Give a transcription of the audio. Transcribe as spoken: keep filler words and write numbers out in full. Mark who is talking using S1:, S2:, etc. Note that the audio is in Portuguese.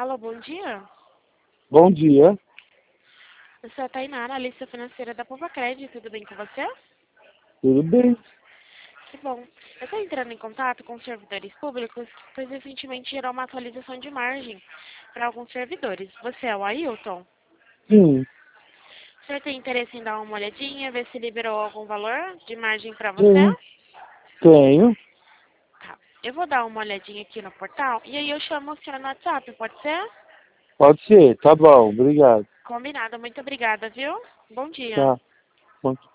S1: Alô, bom dia.
S2: Bom dia.
S1: Eu sou a Tainá, analista financeira da Poupa Crédito. Tudo bem com você?
S2: Tudo bem?
S1: Que bom. Eu estou entrando em contato com os servidores públicos, pois recentemente gerou uma atualização de margem para alguns servidores. Você é o Ailton?
S2: Sim.
S1: O senhor tem interesse em dar uma olhadinha, ver se liberou algum valor de margem para você?
S2: Sim. Tenho.
S1: Tá. Eu vou dar uma olhadinha aqui no portal e aí eu chamo o senhor no WhatsApp, pode ser?
S2: Pode ser. Tá bom. Obrigado.
S1: Combinado. Muito obrigada, viu? Bom dia.
S2: Tá. Bom